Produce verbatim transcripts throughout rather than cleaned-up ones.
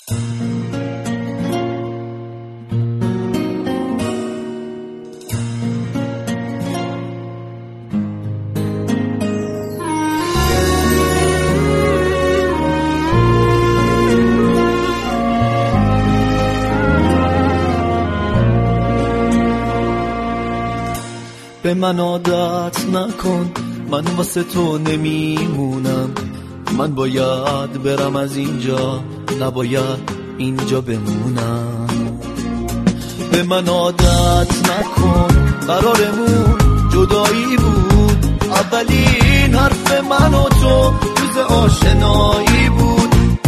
به من عادت نکن، من واسه تو نمیمونم. من باید برم از اینجا، نباید اینجا بمونم. به من عادت نکن، قرارمون جدایی بود. اولین حرف من و تو روز آشنایی بود.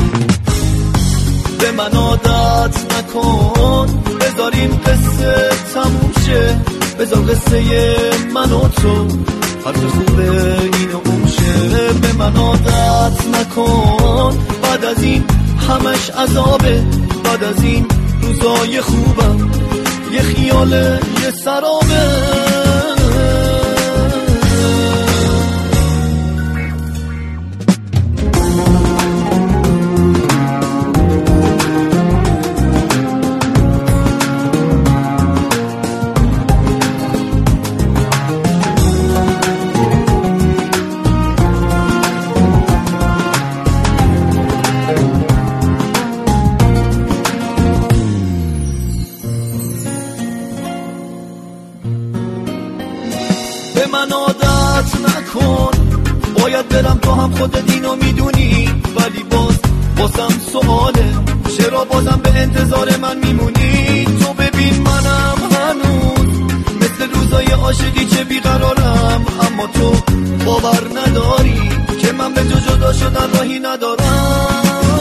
به من عادت نکن، بذاریم قصه تموم شه. بذار قصه من و تو حرف خوبه اینو اون شه. به من عادت نکن، بعد از این همش عذابه. بعد از این روزای خوبم یه خیاله، یه سرابه. به من عادت نکن، باید برم تو هم خودت اینو میدونی. ولی باز بازم سواله، چرا بازم به انتظار من میمونی؟ تو ببین منم هنوز مثل روزای عاشقی چه بیقرارم. اما تو باور نداری که من به جو جدا شدن راهی ندارم.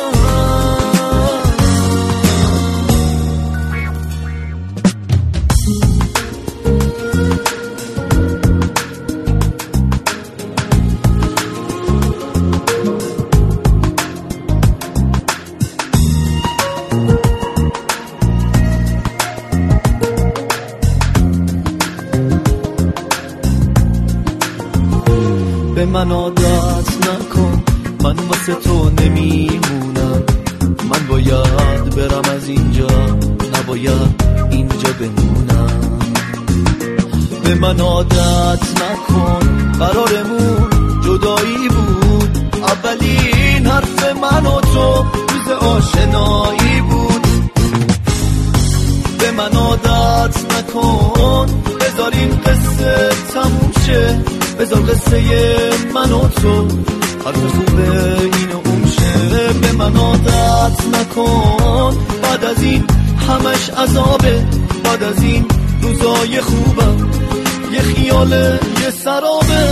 به من عادت نکن، من واسه تو نمیمونم. من باید برم از اینجا، نباید اینجا بمونم. به من عادت نکن، قرارمون جدایی بود. اولین حرف من و تو روز آشنایی بود. به من عادت نکن، بذاریم قصه تموم شه. بذار قصه من و تو حرف خوبه اینو اون شه. به من عادت نکن، بعد از این همش عذابه. بعد از این روزای خوبم یه خیاله، یه سرابه.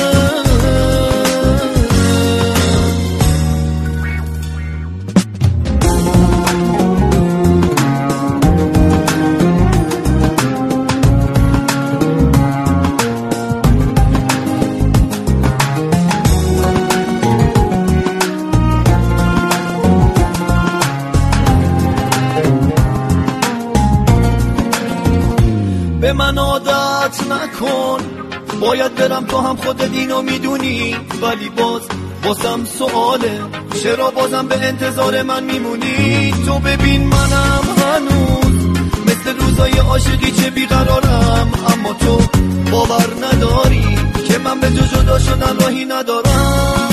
به من عادت نکن، باید برم تو هم خودت اینو میدونی. ولی باز بازم سواله، چرا بازم به انتظار من میمونی؟ تو ببین منم هنوز مثل روزای عاشقی چه بیقرارم. اما تو باور نداری که من به جو جدا شدن راهی ندارم.